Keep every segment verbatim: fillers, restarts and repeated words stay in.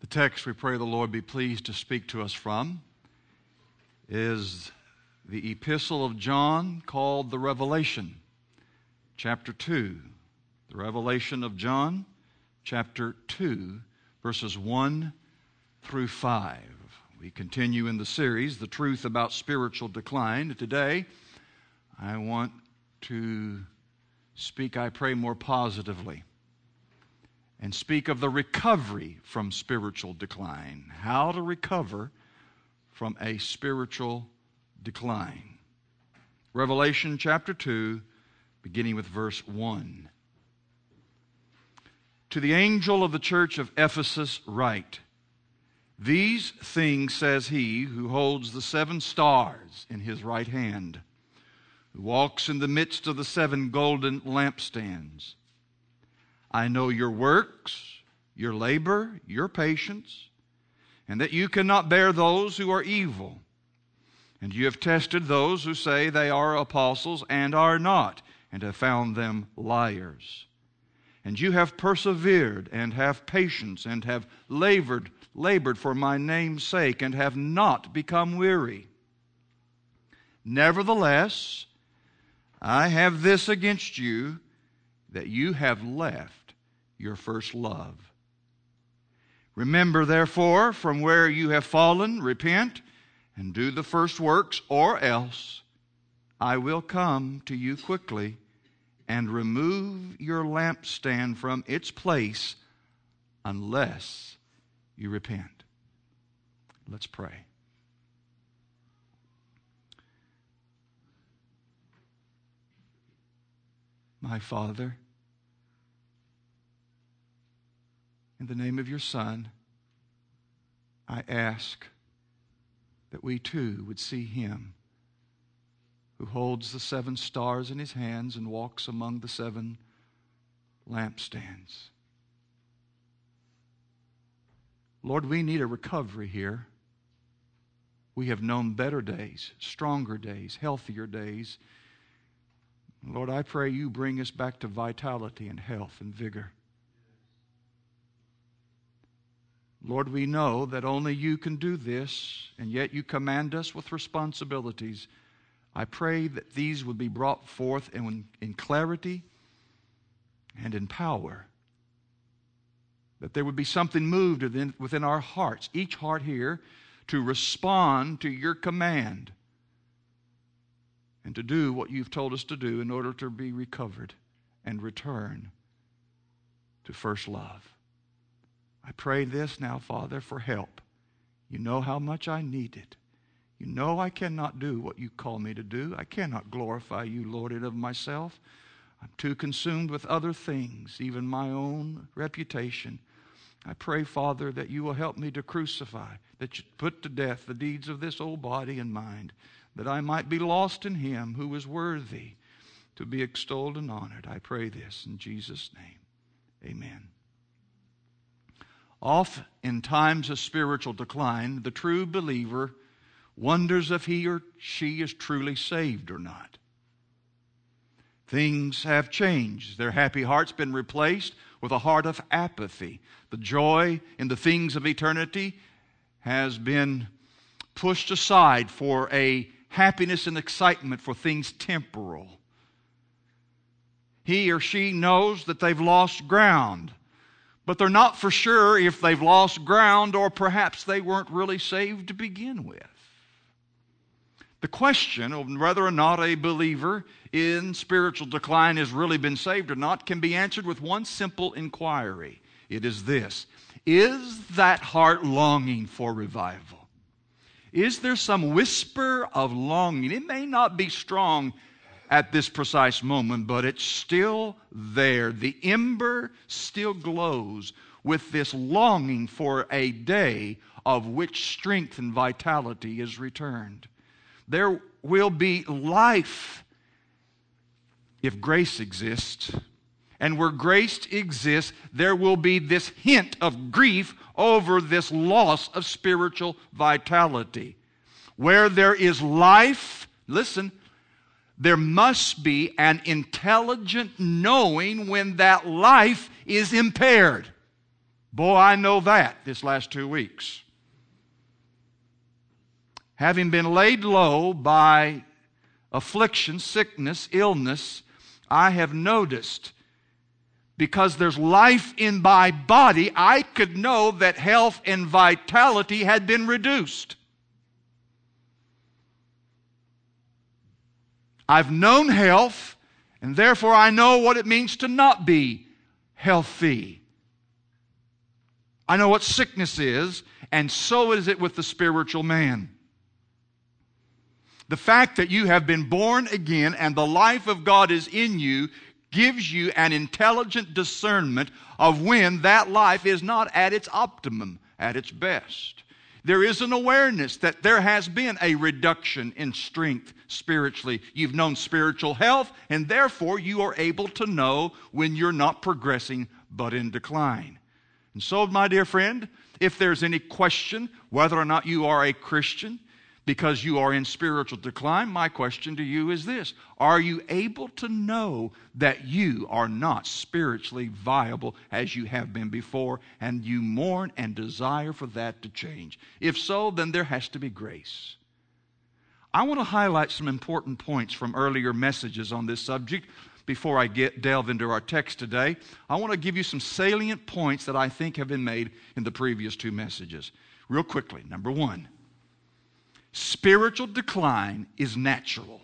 text we pray the Lord be pleased to speak to us from is the epistle of John called the Revelation, chapter two. The Revelation of John, chapter two, verses one through five. We continue in the series, The Truth About Spiritual Decline. Today, I want to speak, I pray, more positively and speak of the recovery from spiritual decline. How to recover from a spiritual decline. Revelation chapter two, beginning with verse one. To the angel of the church of Ephesus write, These things says he who holds the seven stars in his right hand, who walks in the midst of the seven golden lampstands. I know your works, your labor, your patience, and that you cannot bear those who are evil. And you have tested those who say they are apostles and are not, and have found them liars. And you have persevered and have patience and have labored, labored for my name's sake and have not become weary. Nevertheless, I have this against you, that you have left your first love. Remember, therefore, from where you have fallen, repent and do the first works, or else I will come to you quickly and remove your lampstand from its place unless you repent. Let's pray. My Father, in the name of your Son, I ask that we too would see him who holds the seven stars in his hands and walks among the seven lampstands. Lord, we need a recovery here. We have known better days, stronger days, healthier days. Lord, I pray you bring us back to vitality and health and vigor. Lord, we know that only you can do this, and yet you command us with responsibilities. I pray that these would be brought forth in, in clarity and in power. That there would be something moved within, within our hearts, each heart here, to respond to your command and to do what you've told us to do in order to be recovered and return to first love. I pray this now, Father, for help. You know how much I need it. You know I cannot do what you call me to do. I cannot glorify you, Lord, in of myself. I'm too consumed with other things, even my own reputation. I pray, Father, that you will help me to crucify, that you put to death the deeds of this old body and mind, that I might be lost in him who is worthy to be extolled and honored. I pray this in Jesus' name. Amen. Oft in times of spiritual decline, the true believer wonders if he or she is truly saved or not. Things have changed. Their happy heart's been replaced with a heart of apathy. The joy in the things of eternity has been pushed aside for a happiness and excitement for things temporal. He or she knows that they've lost ground, but they're not for sure if they've lost ground or perhaps they weren't really saved to begin with. The question of whether or not a believer in spiritual decline has really been saved or not can be answered with one simple inquiry. It is this: is that heart longing for revival? Is there some whisper of longing? It may not be strong at this precise moment, but it's still there. The ember still glows with this longing for a day of which strength and vitality is returned. There will be life if grace exists. And where grace exists, there will be this hint of grief over this loss of spiritual vitality. Where there is life, listen, there must be an intelligent knowing when that life is impaired. Boy, I know that this last two weeks. Having been laid low by affliction, sickness, illness, I have noticed, because there's life in my body, I could know that health and vitality had been reduced. I've known health, and therefore I know what it means to not be healthy. I know what sickness is, and so is it with the spiritual man. The fact that you have been born again and the life of God is in you gives you an intelligent discernment of when that life is not at its optimum, at its best. There is an awareness that there has been a reduction in strength spiritually. You've known spiritual health, and therefore you are able to know when you're not progressing but in decline. And so, my dear friend, if there's any question whether or not you are a Christian because you are in spiritual decline, my question to you is this: are you able to know that you are not spiritually viable as you have been before, and you mourn and desire for that to change? If so, then there has to be grace. I want to highlight some important points from earlier messages on this subject before I get delve into our text today. I want to give you some salient points that I think have been made in the previous two messages. Real quickly, number one, spiritual decline is natural.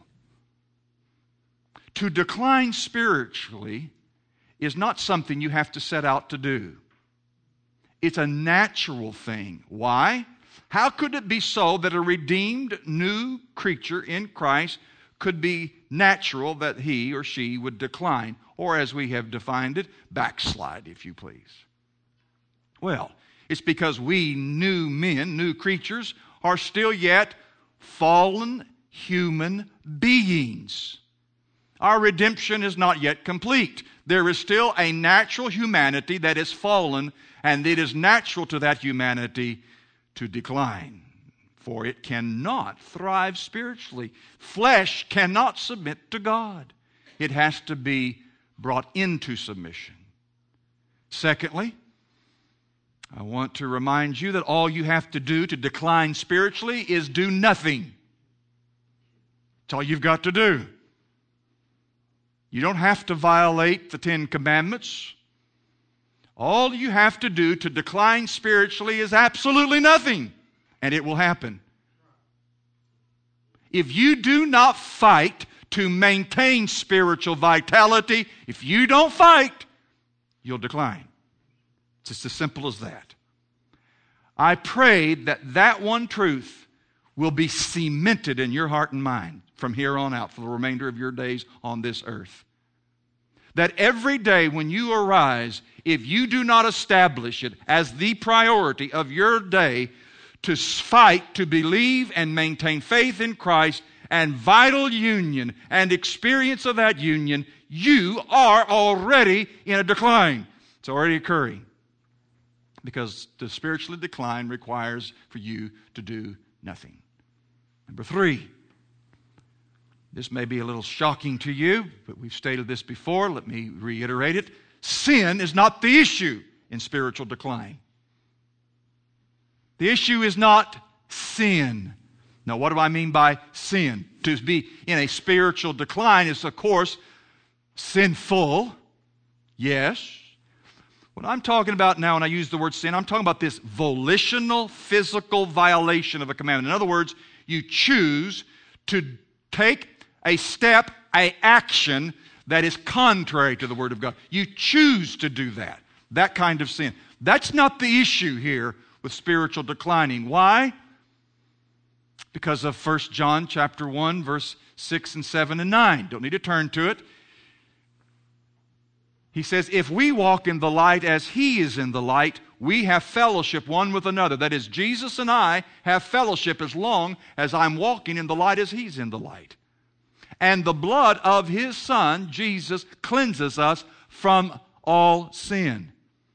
To decline spiritually is not something you have to set out to do. It's a natural thing. Why? How could it be so that a redeemed new creature in Christ could be natural that he or she would decline, or as we have defined it, backslide, if you please? Well, it's because we new men, new creatures, are still yet fallen human beings. Our redemption is not yet complete. There is still a natural humanity that is fallen, and it is natural to that humanity to decline, for it cannot thrive spiritually. Flesh cannot submit to God. It has to be brought into submission. Secondly, I want to remind you that all you have to do to decline spiritually is do nothing. That's all you've got to do. You don't have to violate the Ten Commandments. All you have to do to decline spiritually is absolutely nothing, and it will happen. If you do not fight to maintain spiritual vitality, if you don't fight, you'll decline. It's just as simple as that. I pray that that one truth will be cemented in your heart and mind from here on out for the remainder of your days on this earth. That every day when you arise, if you do not establish it as the priority of your day to fight, to believe and maintain faith in Christ and vital union and experience of that union, you are already in a decline. It's already occurring. Because to spiritually decline requires for you to do nothing. Number three, this may be a little shocking to you, but we've stated this before. Let me reiterate it. Sin is not the issue in spiritual decline. The issue is not sin. Now, what do I mean by sin? To be in a spiritual decline is, of course, sinful. Yes. What I'm talking about now, when I use the word sin, I'm talking about this volitional, physical violation of a commandment. In other words, you choose to take a step, an action that is contrary to the Word of God. You choose to do that. That kind of sin. That's not the issue here with spiritual declining. Why? Because of First John chapter one, verse six and seven and nine. Don't need to turn to it. He says, if we walk in the light as He is in the light, we have fellowship one with another. That is, Jesus and I have fellowship as long as I'm walking in the light as He's in the light. And the blood of His Son, Jesus, cleanses us from all sin.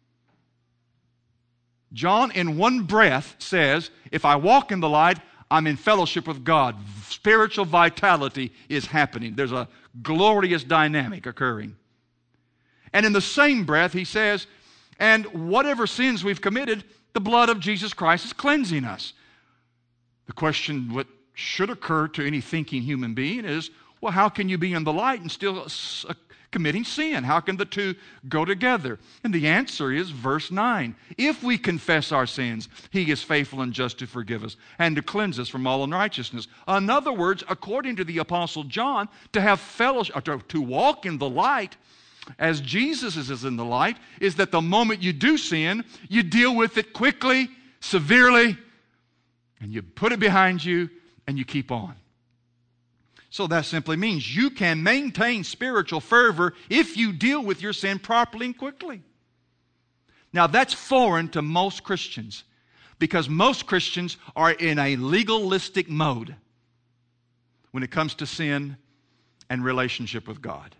John, in one breath, says, if I walk in the light, I'm in fellowship with God. Spiritual vitality is happening. There's a glorious dynamic occurring. And in the same breath, he says, And whatever sins we've committed, the blood of Jesus Christ is cleansing us. The question what should occur to any thinking human being is, well, how can you be in the light and still uh, committing sin? How can the two go together? And the answer is verse nine. If we confess our sins, He is faithful and just to forgive us and to cleanse us from all unrighteousness. In other words, according to the Apostle John, to have fellowship, to, to walk in the light, as Jesus is in the light, is that the moment you do sin, you deal with it quickly, severely, and you put it behind you, and you keep on. So that simply means you can maintain spiritual fervor if you deal with your sin properly and quickly. Now that's foreign to most Christians, because most Christians are in a legalistic mode when it comes to sin and relationship with God.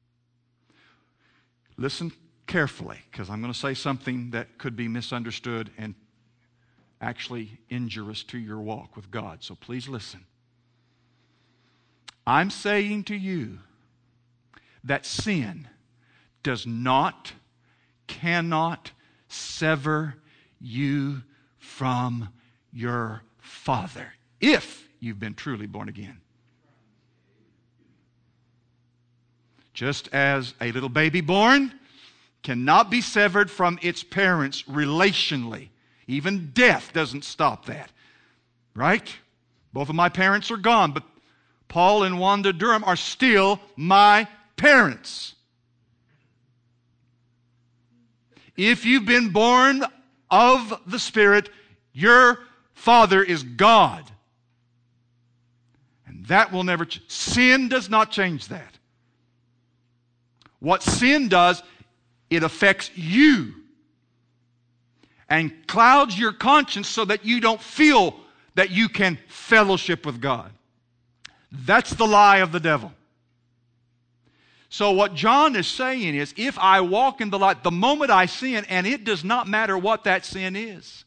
Listen carefully, because I'm going to say something that could be misunderstood and actually injurious to your walk with God. So please listen. I'm saying to you that sin does not, cannot sever you from your Father if you've been truly born again. Just as a little baby born cannot be severed from its parents relationally. Even death doesn't stop that. Right? Both of my parents are gone, but Paul and Wanda Durham are still my parents. If you've been born of the Spirit, your Father is God. And that will never change. Sin does not change that. What sin does, it affects you and clouds your conscience so that you don't feel that you can fellowship with God. That's the lie of the devil. So what John is saying is, if I walk in the light, the moment I sin, and it does not matter what that sin is.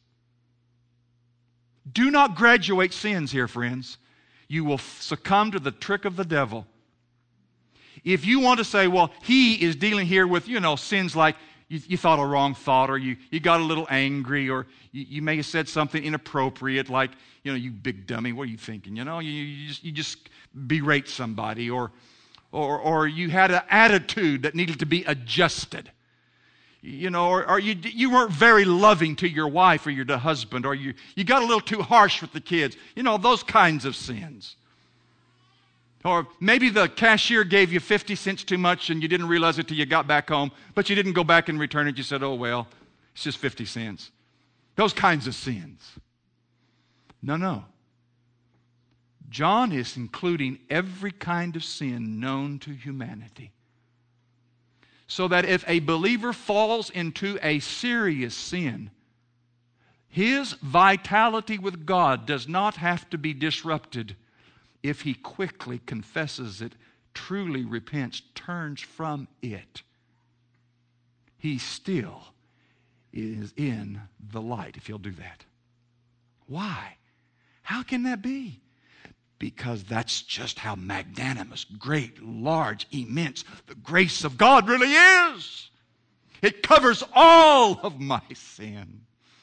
Do not graduate sins here, friends. You will succumb to the trick of the devil. If you want to say, well, he is dealing here with, you know, sins like you, you thought a wrong thought, or you, you got a little angry, or you, you may have said something inappropriate like, you know, you big dummy, what are you thinking? You know, you, you, just, you just berate somebody, or, or, or you had an attitude that needed to be adjusted. You know, or, or you, you weren't very loving to your wife or your husband, or you, you got a little too harsh with the kids. You know, those kinds of sins. Or maybe the cashier gave you fifty cents too much and you didn't realize it till you got back home, but you didn't go back and return it. You said, oh, well, it's just fifty cents. Those kinds of sins. No, no. John is including every kind of sin known to humanity. So that if a believer falls into a serious sin, his vitality with God does not have to be disrupted if he quickly confesses it, truly repents, turns from it. He still is in the light if he'll do that. Why? How can that be? Because that's just how magnanimous, great, large, immense the grace of God really is. It covers all of my sin.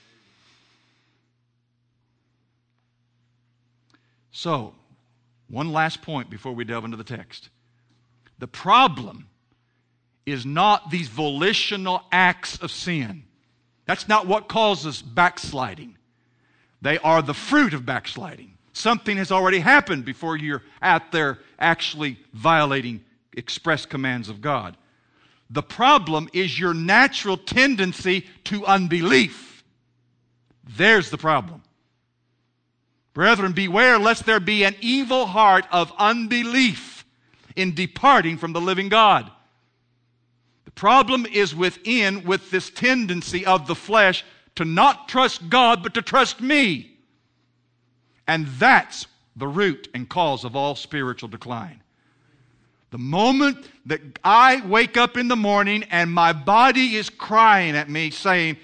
So, one last point before we delve into the text. The problem is not these volitional acts of sin. That's not what causes backsliding. They are the fruit of backsliding. Something has already happened before you're out there actually violating express commands of God. The problem is your natural tendency to unbelief. There's the problem. Brethren, beware lest there be an evil heart of unbelief in departing from the living God. The problem is within, with this tendency of the flesh to not trust God, but to trust me. And that's the root and cause of all spiritual decline. The moment that I wake up in the morning and my body is crying at me saying,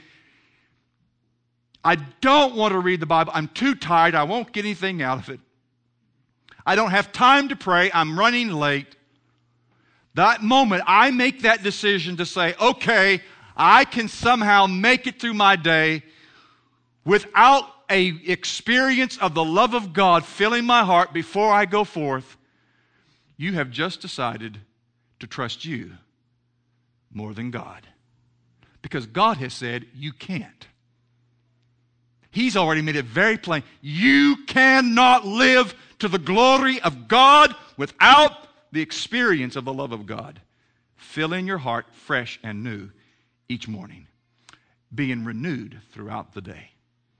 I don't want to read the Bible. I'm too tired. I won't get anything out of it. I don't have time to pray. I'm running late. That moment, I make that decision to say, okay, I can somehow make it through my day without a experience of the love of God filling my heart before I go forth, you have just decided to trust you more than God. Because God has said you can't. He's already made it very plain. You cannot live to the glory of God without the experience of the love of God filling your heart fresh and new each morning, being renewed throughout the day.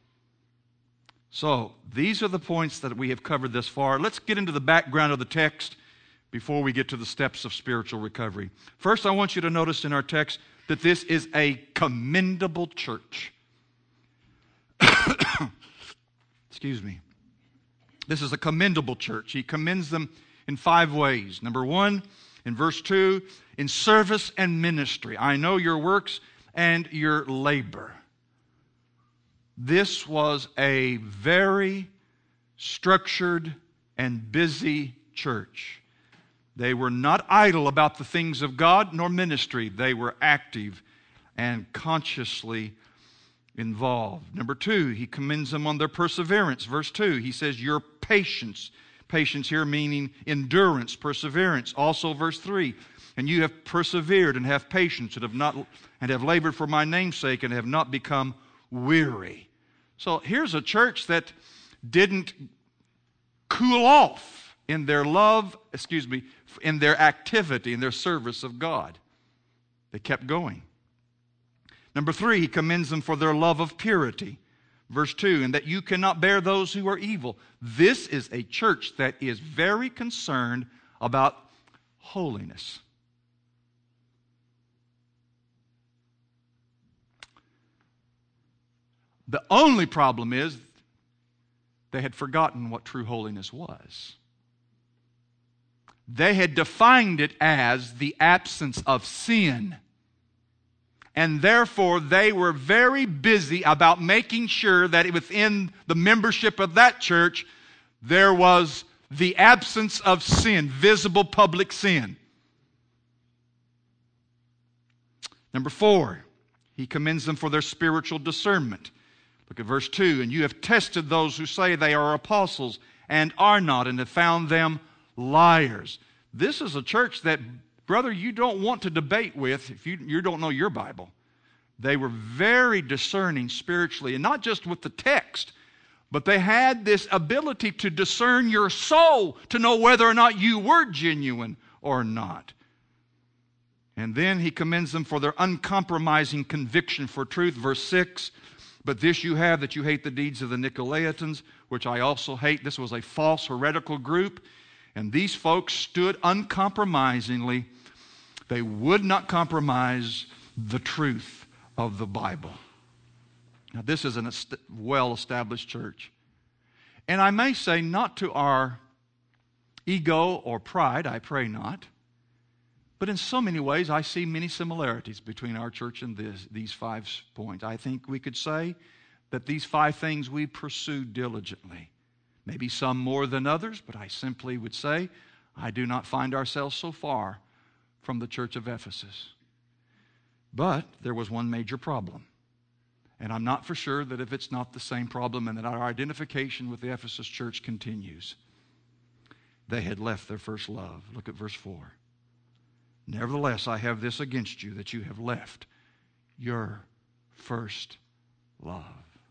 So, these are the points that we have covered thus far. Let's get into the background of the text before we get to the steps of spiritual recovery. First, I want you to notice in our text that this is a commendable church. Excuse me. This is a commendable church. He commends them in five ways. Number one, in verse two, in service and ministry. I know your works and your labor. This was a very structured and busy church. They were not idle about the things of God nor ministry. They were active and consciously involved. Number two, he commends them on their perseverance. Verse two, he says, your patience. Patience here meaning endurance, perseverance. Also verse three, and you have persevered and have patience and have not and have labored for my name's sake and have not become weary. So here's a church that didn't cool off in their love, excuse me, in their activity, in their service of God. They kept going. Number three, he commends them for their love of purity. Verse two, and that you cannot bear those who are evil. This is a church that is very concerned about holiness. The only problem is they had forgotten what true holiness was. They had defined it as the absence of sin. And therefore, they were very busy about making sure that within the membership of that church, there was the absence of sin, visible public sin. Number four, he commends them for their spiritual discernment. Look at verse two, and you have tested those who say they are apostles and are not, and have found them liars. This is a church that, brother, you don't want to debate with if you, you don't know your Bible. They were very discerning spiritually, and not just with the text, but they had this ability to discern your soul, to know whether or not you were genuine or not. And then he commends them for their uncompromising conviction for truth. Verse six, but this you have, that you hate the deeds of the Nicolaitans, which I also hate. This was a false heretical group. And these folks stood uncompromisingly. They would not compromise the truth of the Bible. Now, this is a well-established church. And I may say, not to our ego or pride, I pray not. But in so many ways, I see many similarities between our church and this, these five points. I think we could say that these five things we pursue diligently. Maybe some more than others, but I simply would say I do not find ourselves so far from the church of Ephesus. But there was one major problem. And I'm not for sure that if it's not the same problem and that our identification with the Ephesus church continues. They had left their first love. Look at verse four. Nevertheless, I have this against you, that you have left your first love.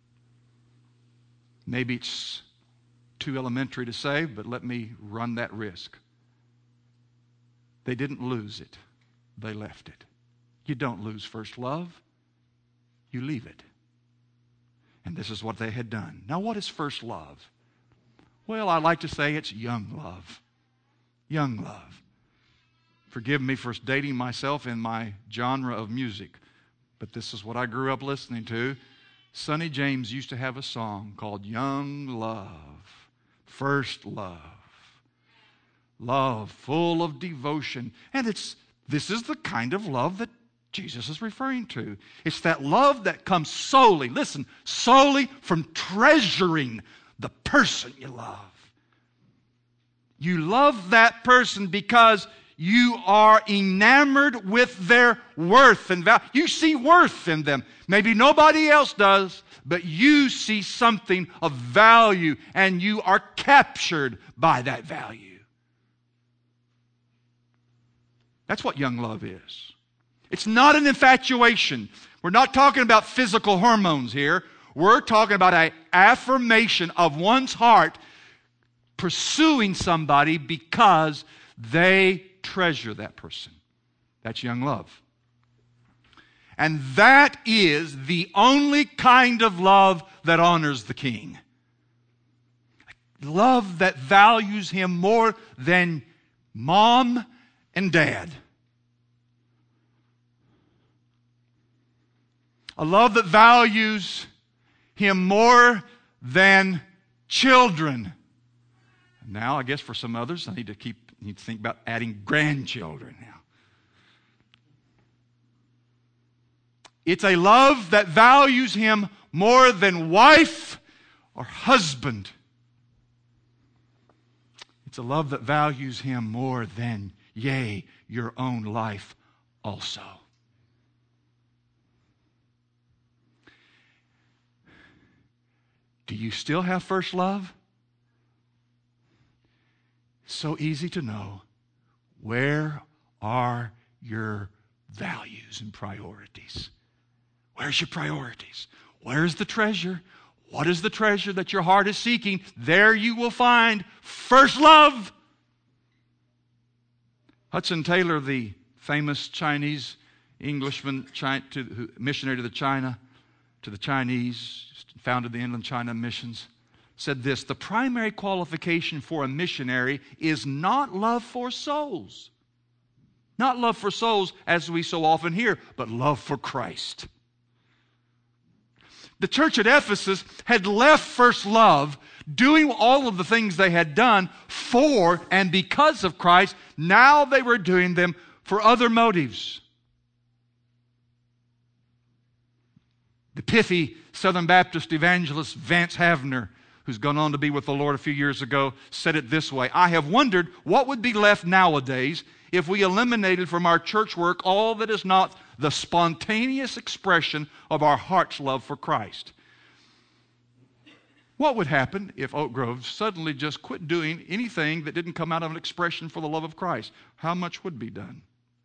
Maybe it's too elementary to say, but let me run that risk. They didn't lose it. They left it. You don't lose first love. You leave it. And this is what they had done. Now, what is first love? Well, I like to say it's young love. Young love. Forgive me for dating myself in my genre of music, but this is what I grew up listening to. Sonny James used to have a song called Young Love, First Love. Love full of devotion. And it's this is the kind of love that Jesus is referring to. It's that love that comes solely, listen, solely from treasuring the person you love. You love that person because you are enamored with their worth and value. You see worth in them. Maybe nobody else does, but you see something of value and you are captured by that value. That's what young love is. It's not an infatuation. We're not talking about physical hormones here. We're talking about an affirmation of one's heart pursuing somebody because they treasure that person. That's young love. And that is the only kind of love that honors the King. Love that values Him more than mom and dad. A love that values Him more than children. Now, I guess for some others, I need to keep need to think about adding grandchildren now. It's a love that values Him more than wife or husband. It's a love that values Him more than, yea, your own life also. Do you still have first love? So easy to know. Where are your values and priorities? Where's your priorities? Where's the treasure? What is the treasure that your heart is seeking? There you will find first love. Hudson Taylor, the famous Chinese Englishman, to, missionary to the China, to the Chinese, founded the Inland China Missions, said this: the primary qualification for a missionary is not love for souls. Not love for souls as we so often hear, but love for Christ. The church at Ephesus had left first love, doing all of the things they had done for and because of Christ. Now they were doing them for other motives. The pithy Southern Baptist evangelist Vance Havner, who's gone on to be with the Lord a few years ago, said it this way: I have wondered what would be left nowadays if we eliminated from our church work all that is not the spontaneous expression of our heart's love for Christ. What would happen if Oak Grove suddenly just quit doing anything that didn't come out of an expression for the love of Christ? How much would be done?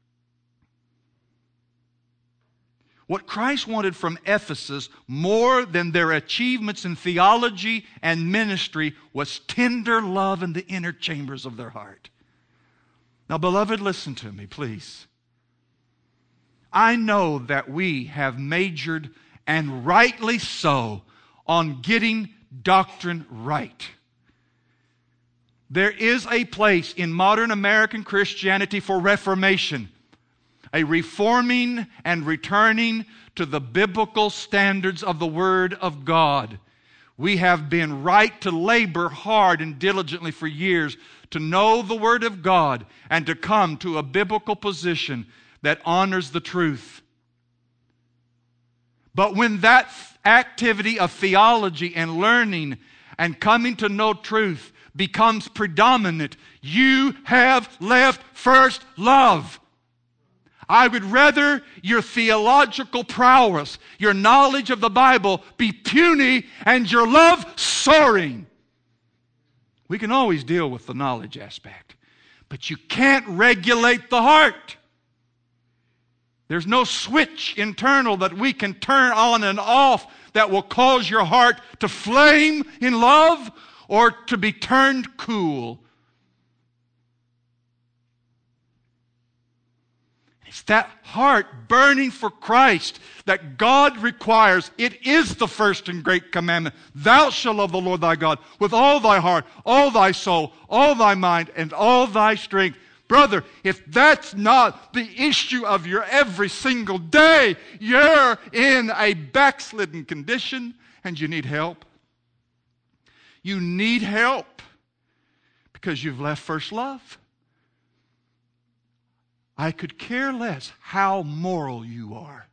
What Christ wanted from Ephesus, more than their achievements in theology and ministry, was tender love in the inner chambers of their heart. Now, beloved, listen to me, please. I know that we have majored, and rightly so, on getting doctrine right. There is a place in modern American Christianity for reformation, a reforming and returning to the biblical standards of the Word of God. We have been right to labor hard and diligently for years to know the Word of God and to come to a biblical position that honors the truth. But when that activity of theology and learning and coming to know truth becomes predominant, you have left first love. I would rather your theological prowess, your knowledge of the Bible be puny and your love soaring. We can always deal with the knowledge aspect, but you can't regulate the heart. There's no switch internal that we can turn on and off that will cause your heart to flame in love or to be turned cool. It's that heart burning for Christ that God requires. It is the first and great commandment. Thou shalt love the Lord thy God with all thy heart, all thy soul, all thy mind, and all thy strength. Brother, if that's not the issue of your every single day, you're in a backslidden condition and you need help. You need help because you've left first love. I could care less how moral you are.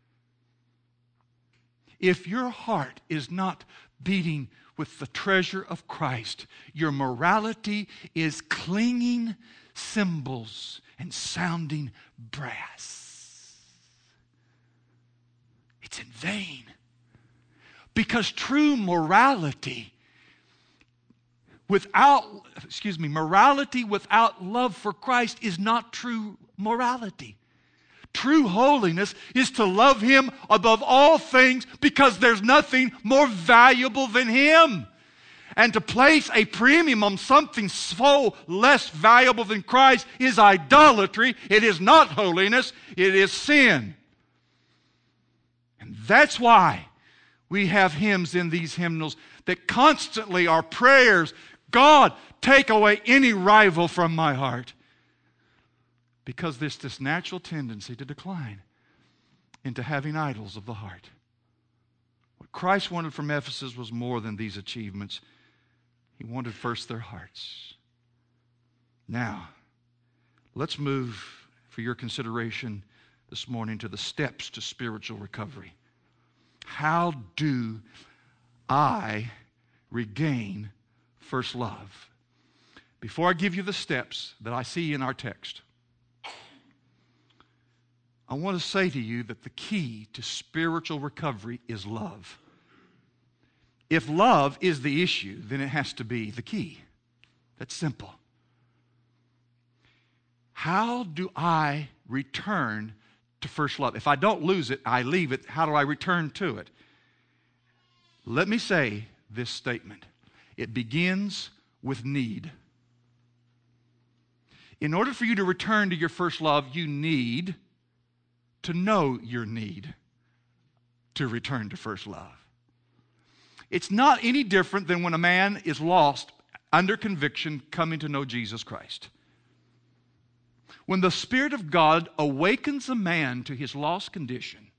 If your heart is not beating with the treasure of Christ, your morality is clinging cymbals and sounding brass. It's in vain. Because true morality without, excuse me, morality without love for Christ is not true morality. True holiness is to love Him above all things because there's nothing more valuable than Him. And to place a premium on something so less valuable than Christ is idolatry. It is not holiness. It is sin. And that's why we have hymns in these hymnals that constantly are prayers. God, take away any rival from my heart. Because there's this natural tendency to decline into having idols of the heart. What Christ wanted from Ephesus was more than these achievements. He wanted first their hearts. Now, let's move for your consideration this morning to the steps to spiritual recovery. How do I regain first love? Before I give you the steps that I see in our text, I want to say to you that the key to spiritual recovery is love. If love is the issue, then it has to be the key. That's simple. How do I return to first love? If I don't lose it, I leave it. How do I return to it? Let me say this statement. It begins with need. In order for you to return to your first love, you need to know your need to return to first love. It's not any different than when a man is lost under conviction coming to know Jesus Christ. When the Spirit of God awakens a man to his lost condition,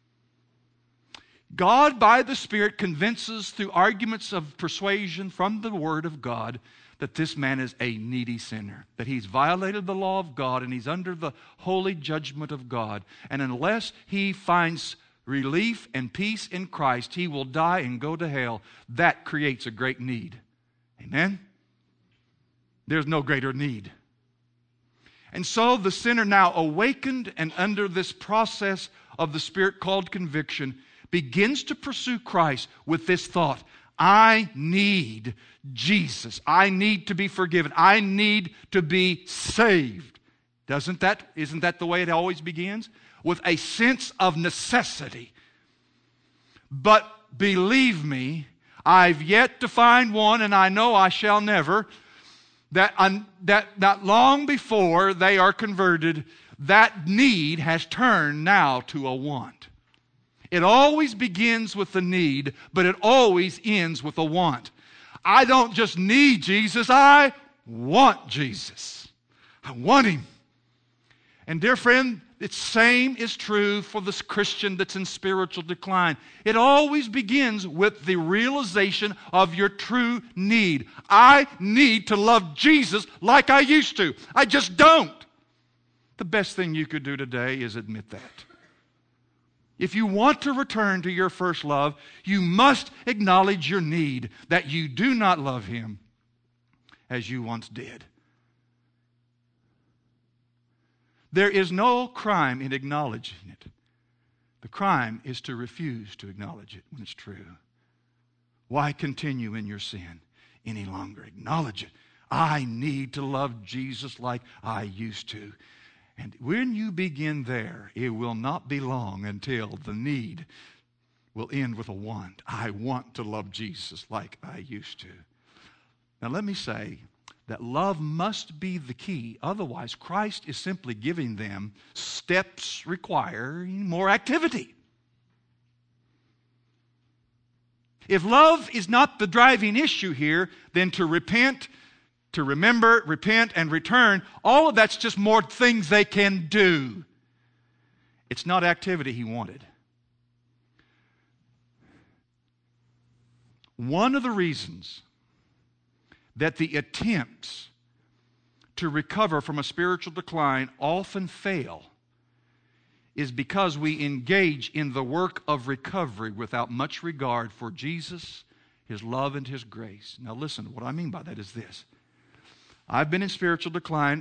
God by the Spirit convinces through arguments of persuasion from the Word of God that this man is a needy sinner, that he's violated the law of God and he's under the holy judgment of God. And unless he finds relief and peace in Christ, he will die and go to hell. That creates a great need. Amen? There's no greater need. And so the sinner, now awakened and under this process of the Spirit called conviction, begins to pursue Christ with this thought: I need Jesus. I need to be forgiven. I need to be saved. Doesn't that, isn't that the way it always begins? With a sense of necessity. But believe me, I've yet to find one, and I know I shall never, that, un, that not long before they are converted, that need has turned now to a want. It always begins with the need, but it always ends with a want. I don't just need Jesus, I want Jesus. I want Him. And dear friend, the same is true for this Christian that's in spiritual decline. It always begins with the realization of your true need. I need to love Jesus like I used to. I just don't. The best thing you could do today is admit that. If you want to return to your first love, you must acknowledge your need, that you do not love Him as you once did. There is no crime in acknowledging it. The crime is to refuse to acknowledge it when it's true. Why continue in your sin any longer? Acknowledge it. I need to love Jesus like I used to. And when you begin there, it will not be long until the need will end with a want. I want to love Jesus like I used to. Now let me say that love must be the key. Otherwise, Christ is simply giving them steps requiring more activity. If love is not the driving issue here, then to repent, to remember, repent, and return, all of that's just more things they can do. It's not activity He wanted. One of the reasons that the attempts to recover from a spiritual decline often fail is because we engage in the work of recovery without much regard for Jesus, His love, and His grace. Now listen, what I mean by that is this. I've been in spiritual decline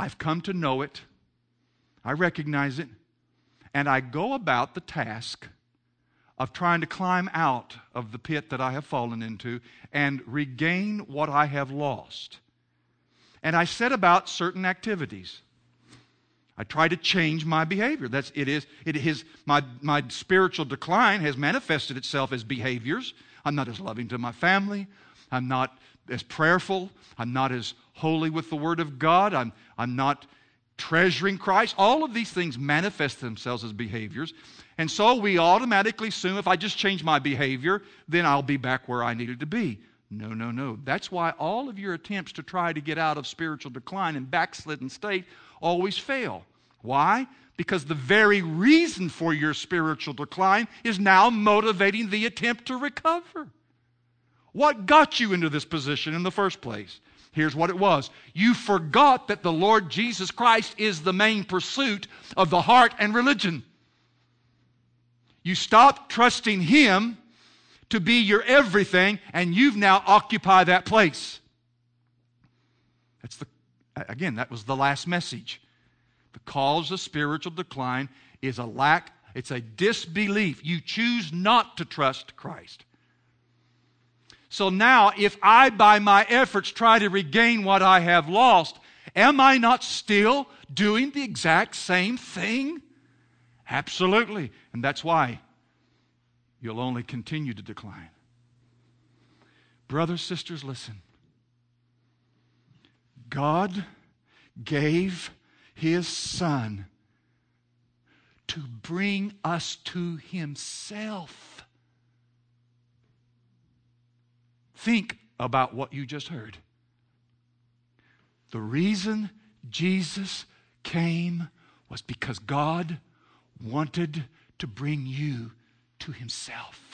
I've come to know it. I recognize it. And I go about the task of trying to climb out of the pit that I have fallen into and regain what I have lost. And I set about certain activities. I try to change my behavior. That's it is it is my my spiritual decline has manifested itself as behaviors. I'm not as loving to my family. I'm not as prayerful. I'm not as holy with the Word of God. I'm I'm not treasuring Christ. All of these things manifest themselves as behaviors. And so we automatically assume if I just change my behavior, then I'll be back where I needed to be. No, no, no. That's why all of your attempts to try to get out of spiritual decline and backslidden state always fail. Why? Because the very reason for your spiritual decline is now motivating the attempt to recover. What got you into this position in the first place? Here's what it was. You forgot that the Lord Jesus Christ is the main pursuit of the heart and religion. You stopped trusting Him to be your everything, and you've now occupied that place. That's the, again, that was the last message. The cause of spiritual decline is a lack, it's a disbelief. You choose not to trust Christ. So now, if I, by my efforts, try to regain what I have lost, am I not still doing the exact same thing? Absolutely. And that's why you'll only continue to decline. Brothers, sisters, listen. God gave His Son to bring us to Himself. Think about what you just heard. The reason Jesus came was because God wanted to bring you to Himself.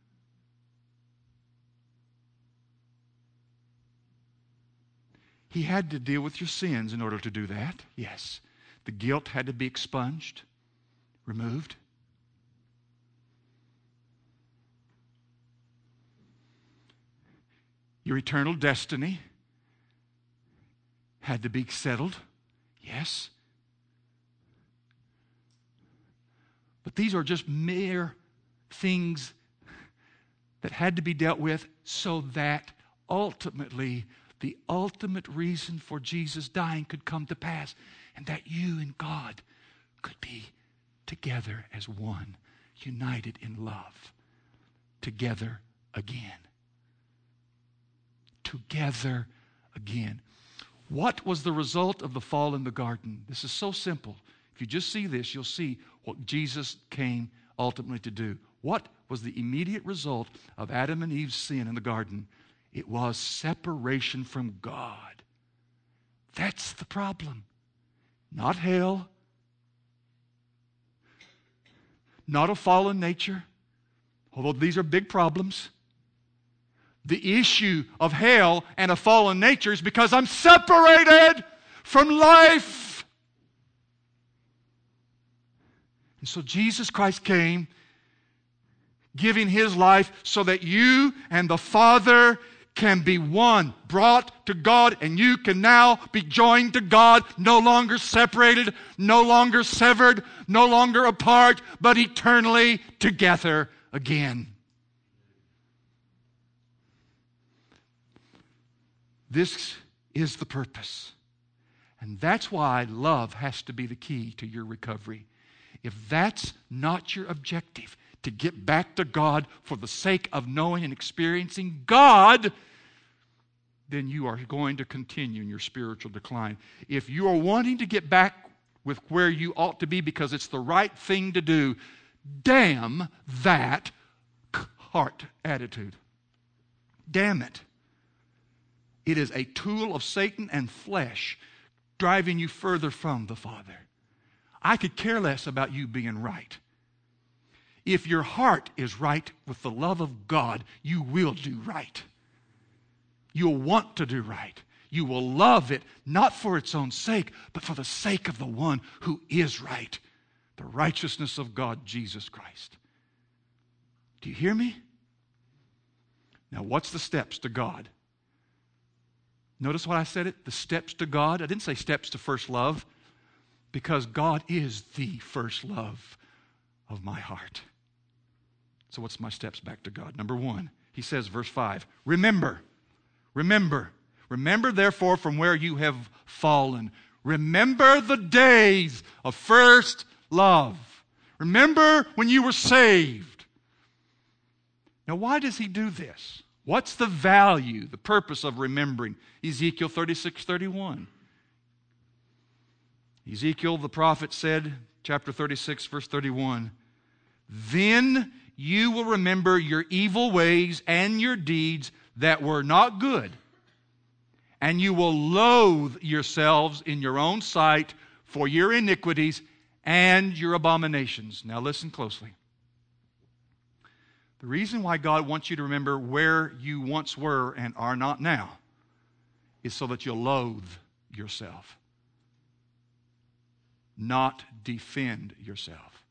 He had to deal with your sins in order to do that, yes. The guilt had to be expunged, removed. Your eternal destiny had to be settled, yes. But these are just mere things that had to be dealt with so that ultimately the ultimate reason for Jesus dying could come to pass, and that you and God could be together as one, united in love, together again. Together again. What was the result of the fall in the garden? This is so simple. If you just see this, you'll see what Jesus came ultimately to do. What was the immediate result of Adam and Eve's sin in the garden? It was separation from God. That's the problem. Not hell. Not a fallen nature. Although these are big problems. The issue of hell and a fallen nature is because I'm separated from life. And so Jesus Christ came, giving His life so that you and the Father can be one, brought to God, and you can now be joined to God, no longer separated, no longer severed, no longer apart, but eternally together again. This is the purpose. And that's why love has to be the key to your recovery. If that's not your objective, to get back to God for the sake of knowing and experiencing God, then you are going to continue in your spiritual decline. If you are wanting to get back with where you ought to be because it's the right thing to do, damn that heart attitude. Damn it. It is a tool of Satan and flesh driving you further from the Father. I could care less about you being right. If your heart is right with the love of God, you will do right. You'll want to do right. You will love it, not for its own sake, but for the sake of the one who is right, the righteousness of God, Jesus Christ. Do you hear me? Now, what's the steps to God? Notice what I said it? The steps to God. I didn't say steps to first love, because God is the first love of my heart. So what's my steps back to God? Number one, he says, verse five, remember, remember, remember therefore from where you have fallen. Remember the days of first love. Remember when you were saved. Now, why does he do this? What's the value, the purpose of remembering? Ezekiel thirty-six thirty-one. Ezekiel, the prophet, said, chapter thirty-six, verse thirty-one, then you will remember your evil ways and your deeds that were not good, and you will loathe yourselves in your own sight for your iniquities and your abominations. Now listen closely. The reason why God wants you to remember where you once were and are not now is so that you'll loathe yourself, not defend yourself.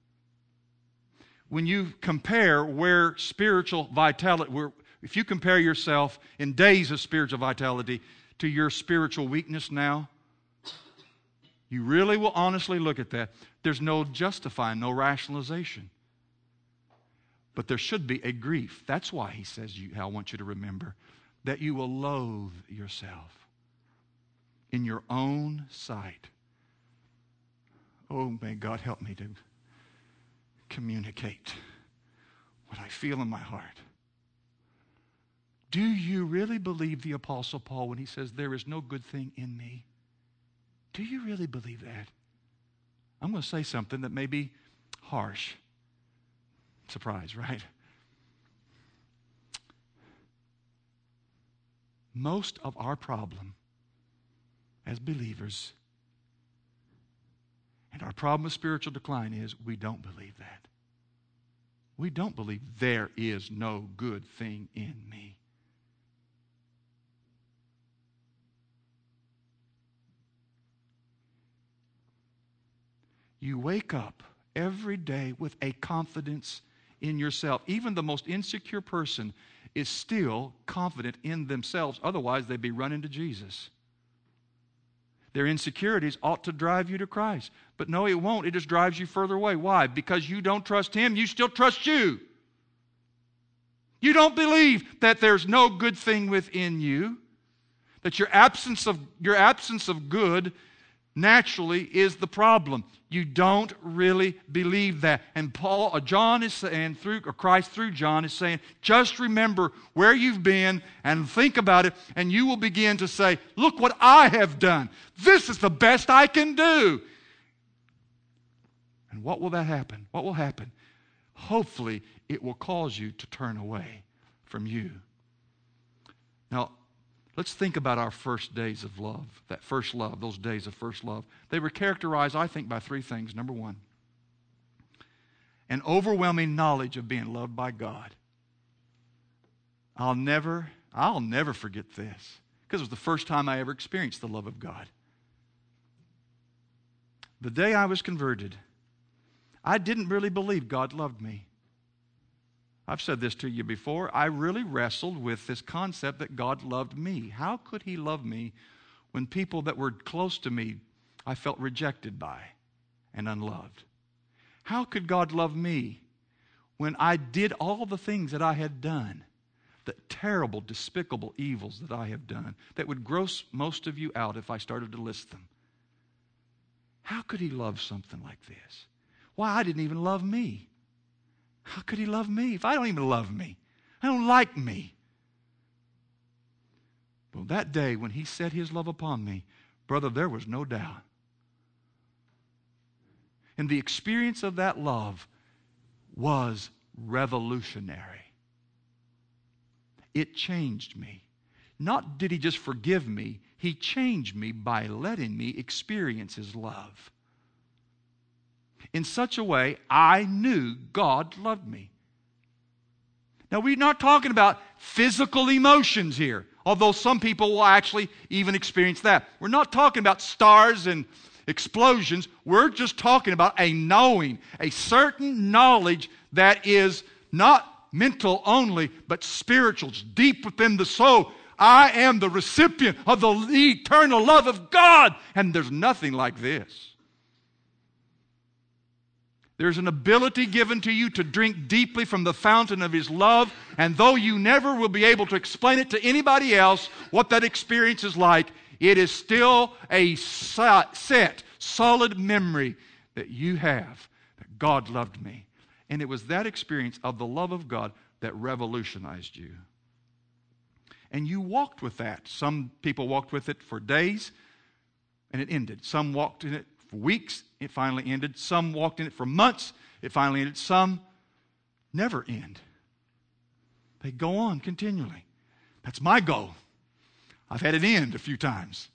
When you compare where spiritual vitality, where, if you compare yourself in days of spiritual vitality to your spiritual weakness now, you really will honestly look at that. There's no justifying, no rationalization. But there should be a grief. That's why he says, you, I want you to remember that you will loathe yourself in your own sight. Oh, may God help me to communicate what I feel in my heart. Do you really believe the Apostle Paul when he says, there is no good thing in me? Do you really believe that? I'm going to say something that may be harsh. Surprise, right? Most of our problem as believers and our problem with spiritual decline is we don't believe that. We don't believe there is no good thing in me. You wake up every day with a confidence in yourself. Even the most insecure person is still confident in themselves. Otherwise, they'd be running to Jesus. Their insecurities ought to drive you to Christ. But no, it won't. It just drives you further away. Why? Because you don't trust Him. You still trust you. You don't believe that there's no good thing within you. That your absence of, your absence of good naturally is the problem. You don't really believe that. And Paul, or John is saying, through, or Christ through John is saying, just remember where you've been and think about it, and you will begin to say, look what I have done. This is the best I can do. And what will that happen? What will happen? Hopefully, it will cause you to turn away from you. Now, let's think about our first days of love, that first love, those days of first love. They were characterized, I think, by three things. Number one, an overwhelming knowledge of being loved by God. I'll never, I'll never forget this, because it was the first time I ever experienced the love of God. The day I was converted, I didn't really believe God loved me. I've said this to you before. I really wrestled with this concept that God loved me. How could He love me when people that were close to me I felt rejected by and unloved? How could God love me when I did all the things that I had done, the terrible, despicable evils that I have done, that would gross most of you out if I started to list them? How could He love something like this? Why, I didn't even love me. How could He love me if I don't even love me? I don't like me. Well, that day when He set His love upon me, brother, there was no doubt. And the experience of that love was revolutionary. It changed me. Not did He just forgive me, He changed me by letting me experience His love. In such a way, I knew God loved me. Now, we're not talking about physical emotions here, although some people will actually even experience that. We're not talking about stars and explosions. We're just talking about a knowing, a certain knowledge that is not mental only, but spiritual. It's deep within the soul. I am the recipient of the eternal love of God. And there's nothing like this. There's an ability given to you to drink deeply from the fountain of His love, and though you never will be able to explain it to anybody else what that experience is like, it is still a set, solid memory that you have that God loved me. And it was that experience of the love of God that revolutionized you. And you walked with that. Some people walked with it for days, and it ended. Some walked in it for weeks, it finally ended. Some walked in it for months, it finally ended. Some never end. They go on continually. That's my goal. I've had it end a few times.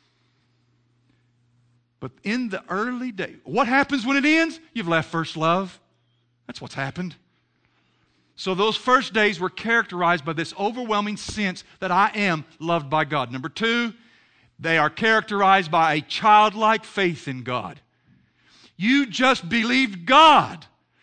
But in the early days, what happens when it ends? You've left first love. That's what's happened. So those first days were characterized by this overwhelming sense that I am loved by God. Number two, they are characterized by a childlike faith in God. You just believed God.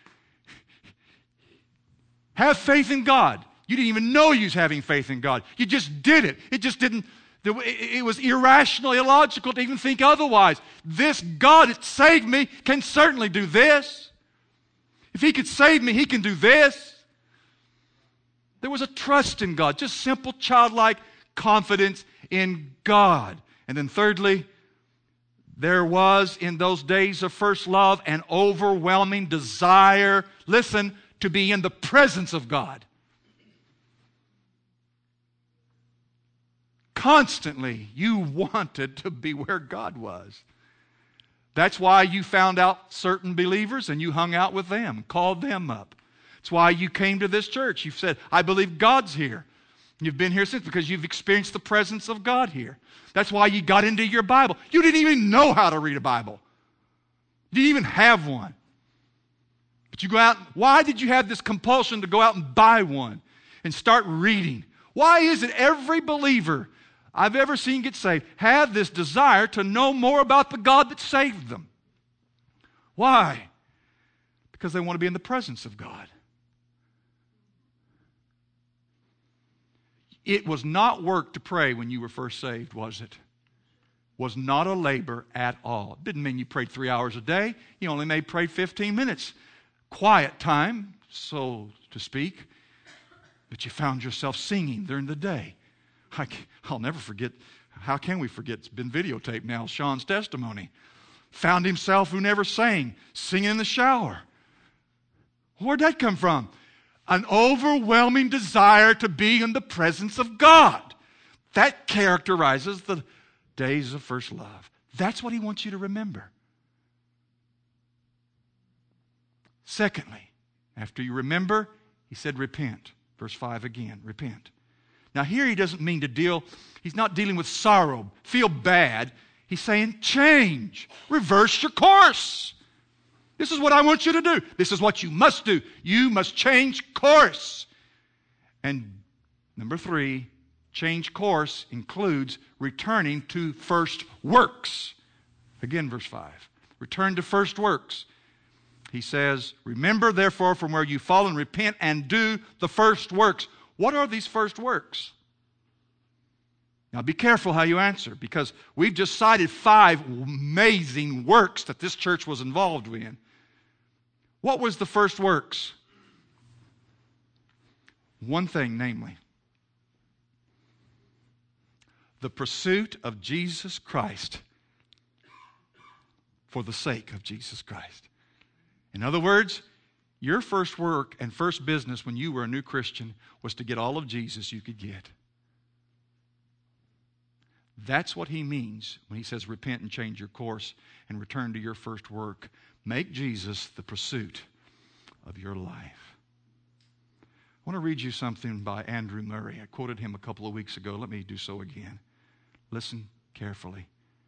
Have faith in God. You didn't even know you was having faith in God. You just did it. It just didn't, it was irrational, illogical to even think otherwise. This God that saved me can certainly do this. If He could save me, He can do this. There was a trust in God, just simple childlike confidence in God. And then thirdly, there was in those days of first love an overwhelming desire, listen, to be in the presence of God. Constantly, you wanted to be where God was. That's why you found out certain believers and you hung out with them, called them up. That's why you came to this church. You've said, I believe God's here. You've been here since because you've experienced the presence of God here. That's why you got into your Bible. You didn't even know how to read a Bible. You didn't even have one. But you go out, why did you have this compulsion to go out and buy one and start reading? Why is it every believer I've ever seen get saved have this desire to know more about the God that saved them? Why? Because they want to be in the presence of God. It was not work to pray when you were first saved, was it? Was not a labor at all. Didn't mean you prayed three hours a day. You only may pray fifteen minutes. Quiet time, so to speak. But you found yourself singing during the day. I, I'll never forget, how can we forget? It's been videotaped now, Sean's testimony. Found himself who never sang, singing in the shower. Where'd that come from? An overwhelming desire to be in the presence of God. That characterizes the days of first love. That's what He wants you to remember. Secondly, after you remember, He said repent. Verse five again, repent. Now here He doesn't mean to deal, He's not dealing with sorrow, feel bad. He's saying change, reverse your course. This is what I want you to do. This is what you must do. You must change course. And number three, change course includes returning to first works. Again, verse five. Return to first works. He says, remember therefore from where you've fallen, repent and do the first works. What are these first works? Now be careful how you answer, because we've just cited five amazing works that this church was involved in. What was the first works? One thing, namely, the pursuit of Jesus Christ for the sake of Jesus Christ. In other words, your first work and first business when you were a new Christian was to get all of Jesus you could get. That's what He means when He says repent and change your course and return to your first work. Make Jesus the pursuit of your life. I want to read you something by Andrew Murray. I quoted him a couple of weeks ago. Let me do so again. Listen carefully.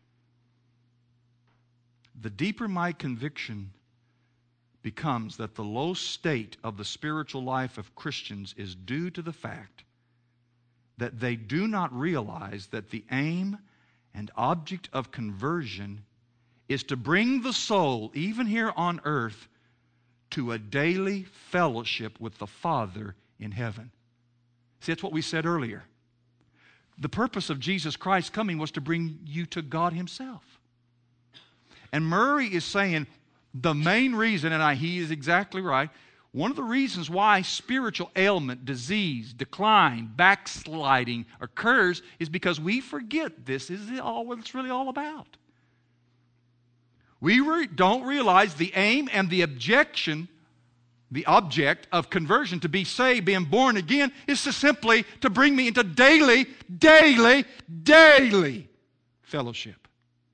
The deeper my conviction becomes that the low state of the spiritual life of Christians is due to the fact that they do not realize that the aim and object of conversion is to bring the soul, even here on earth, to a daily fellowship with the Father in heaven. See, that's what we said earlier. The purpose of Jesus Christ coming was to bring you to God Himself. And Murray is saying the main reason, and I, he is exactly right, one of the reasons why spiritual ailment, disease, decline, backsliding occurs is because we forget this is all what it's really all about. We re- don't realize the aim and the objection, the object of conversion, to be saved, being born again, is to simply to bring me into daily, daily, daily fellowship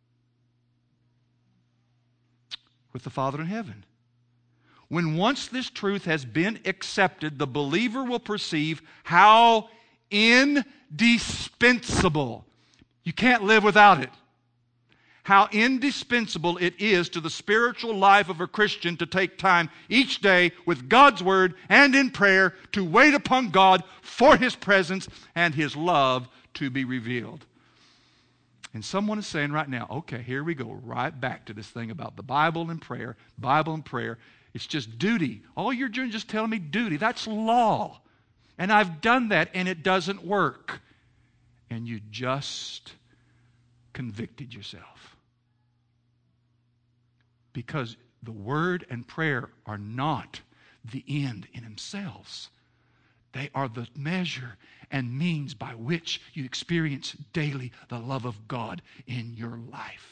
with the Father in heaven. When once this truth has been accepted, the believer will perceive how indispensable, you can't live without it, how indispensable it is to the spiritual life of a Christian to take time each day with God's Word and in prayer to wait upon God for His presence and His love to be revealed. And someone is saying right now, okay, here we go, right back to this thing about the Bible and prayer, Bible and prayer. It's just duty. All you're doing is just telling me duty. That's law. And I've done that and it doesn't work. And you just convicted yourself. Because the Word and prayer are not the end in themselves. They are the measure and means by which you experience daily the love of God in your life.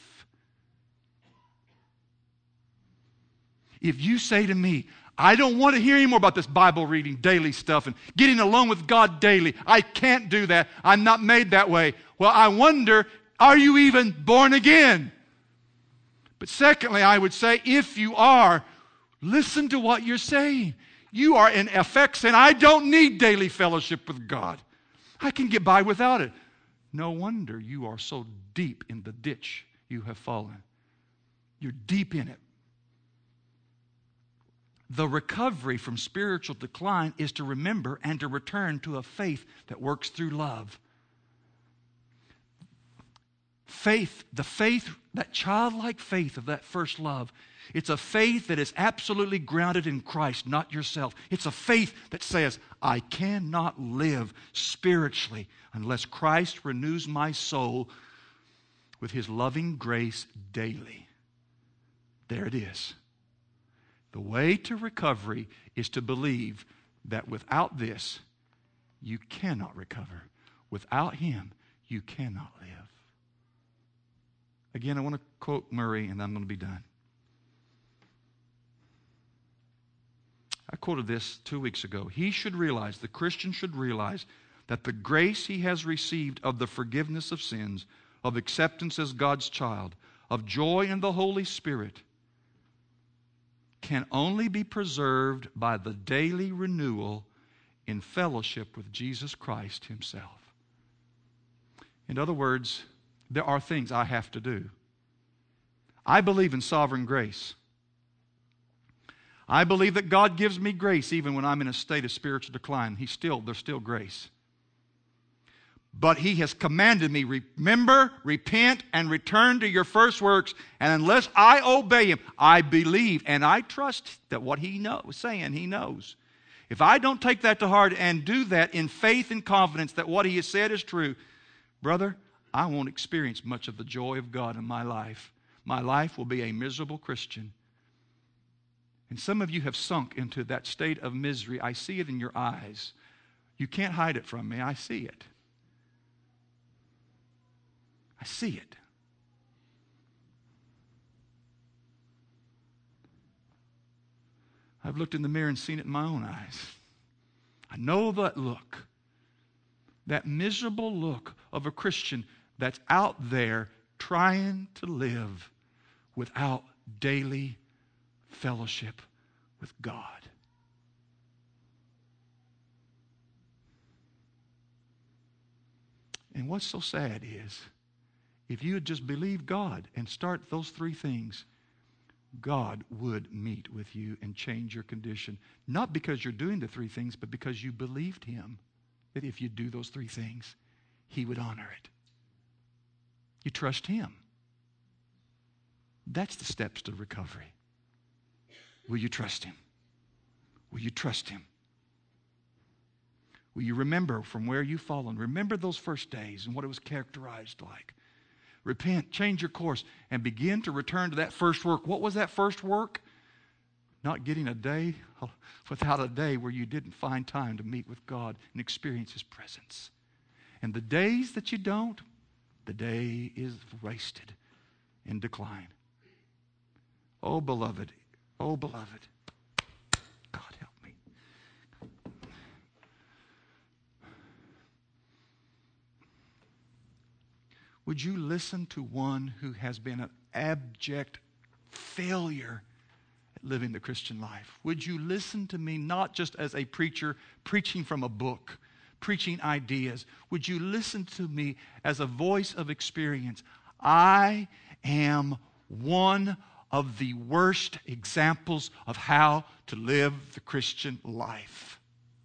If you say to me, I don't want to hear any more about this Bible reading, daily stuff, and getting alone with God daily. I can't do that. I'm not made that way. Well, I wonder, are you even born again? But secondly, I would say, if you are, listen to what you're saying. You are in effect saying, I don't need daily fellowship with God. I can get by without it. No wonder you are so deep in the ditch you have fallen. You're deep in it. The recovery from spiritual decline is to remember and to return to a faith that works through love. Faith, the faith, that childlike faith of that first love, it's a faith that is absolutely grounded in Christ, not yourself. It's a faith that says, I cannot live spiritually unless Christ renews my soul with His loving grace daily. There it is. The way to recovery is to believe that without this, you cannot recover. Without Him, you cannot live. Again, I want to quote Murray, and I'm going to be done. I quoted this two weeks ago. He should realize, the Christian should realize, that the grace he has received of the forgiveness of sins, of acceptance as God's child, of joy in the Holy Spirit, can only be preserved by the daily renewal in fellowship with Jesus Christ Himself. In other words, there are things I have to do. I believe in sovereign grace. I believe that God gives me grace even when I'm in a state of spiritual decline. He's still, there's still grace. But He has commanded me, remember, repent, and return to your first works. And unless I obey Him, I believe and I trust that what He knows, saying He knows. If I don't take that to heart and do that in faith and confidence that what He has said is true, brother, I won't experience much of the joy of God in my life. My life will be a miserable Christian. And some of you have sunk into that state of misery. I see it in your eyes. You can't hide it from me. I see it. I see it. I've looked in the mirror and seen it in my own eyes. I know that look. That miserable look of a Christian that's out there trying to live without daily fellowship with God. And what's so sad is, if you would just believe God and start those three things, God would meet with you and change your condition. Not because you're doing the three things, but because you believed Him that if you do those three things, He would honor it. You trust Him. That's the steps to recovery. Will you trust Him? Will you trust Him? Will you remember from where you've fallen? Remember those first days and what it was characterized like. Repent, change your course, and begin to return to that first work. What was that first work? Not getting a day without a day where you didn't find time to meet with God and experience His presence. And the days that you don't, the day is wasted in decline. Oh, beloved, oh, beloved, God help me. Would you listen to one who has been an abject failure at living the Christian life? Would you listen to me not just as a preacher preaching from a book, preaching ideas? Would you listen to me as a voice of experience? I am one of the worst examples of how to live the Christian life.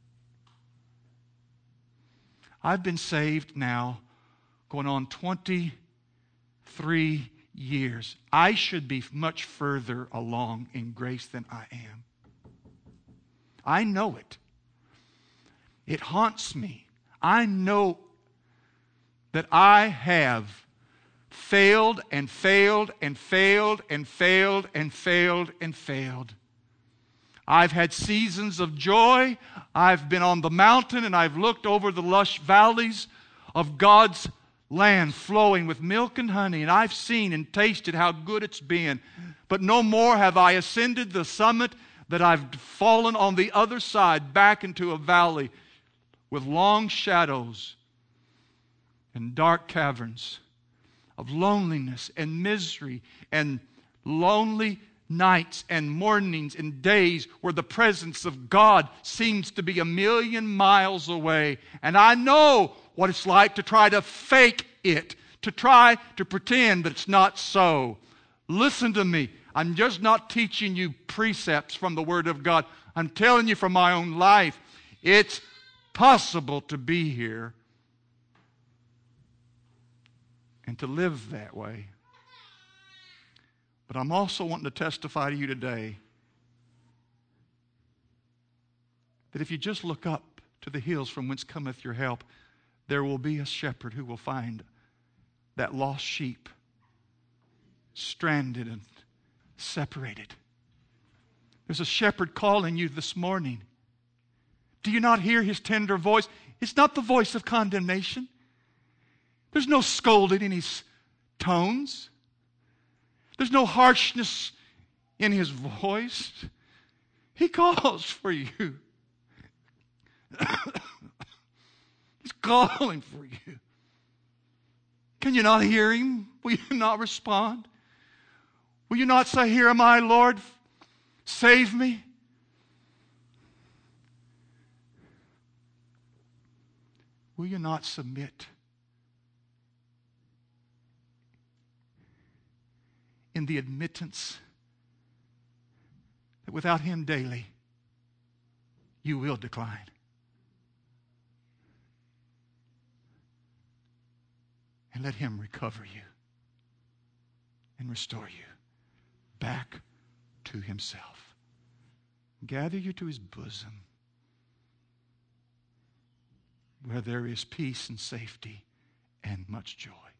I've been saved now going on twenty-three years. I should be much further along in grace than I am. I know it. It haunts me. I know that I have failed and failed and failed and failed and failed and failed. I've had seasons of joy. I've been on the mountain and I've looked over the lush valleys of God's land flowing with milk and honey, and I've seen and tasted how good it's been. But no more have I ascended the summit that I've fallen on the other side back into a valley with long shadows and dark caverns of loneliness and misery and lonely nights and mornings and days where the presence of God seems to be a million miles away. And I know what it's like to try to fake it, to try to pretend that it's not so. Listen to me. I'm just not teaching you precepts from the Word of God. I'm telling you from my own life, it's possible to be here and to live that way. But I'm also wanting to testify to you today that if you just look up to the hills from whence cometh your help, there will be a shepherd who will find that lost sheep stranded and separated. There's a shepherd calling you this morning. Do you not hear his tender voice? It's not the voice of condemnation. There's no scolding in his tones. There's no harshness in his voice. He calls for you. He's calling for you. Can you not hear him? Will you not respond? Will you not say, "Here am I, Lord, save me"? Will you not submit in the admittance that without him daily, you will decline? And let him recover you and restore you back to himself. Gather you to his bosom where there is peace and safety and much joy.